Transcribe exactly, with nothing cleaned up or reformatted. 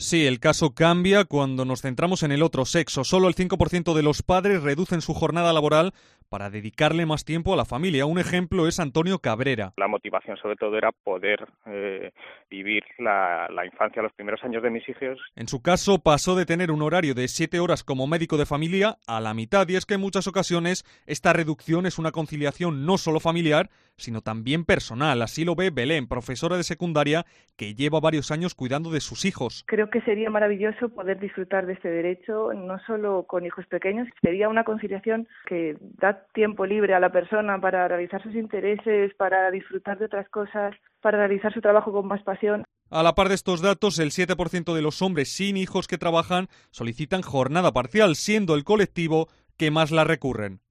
Sí, el caso cambia cuando nos centramos en el otro sexo. Solo el cinco por ciento de los padres reducen su jornada laboral para dedicarle más tiempo a la familia. Un ejemplo es Antonio Cabrera. La motivación sobre todo era poder eh, vivir la, la infancia, los primeros años de mis hijos. En su caso pasó de tener un horario de siete horas como médico de familia a la mitad, y es que en muchas ocasiones esta reducción es una conciliación no solo familiar, sino también personal. Así lo ve Belén, profesora de secundaria que lleva varios años cuidando de sus hijos. Creo que sería maravilloso poder disfrutar de este derecho, no solo con hijos pequeños. Sería una conciliación que da tiempo libre a la persona para realizar sus intereses, para disfrutar de otras cosas, para realizar su trabajo con más pasión. A la par de estos datos, el siete por ciento de los hombres sin hijos que trabajan solicitan jornada parcial, siendo el colectivo que más la recurren.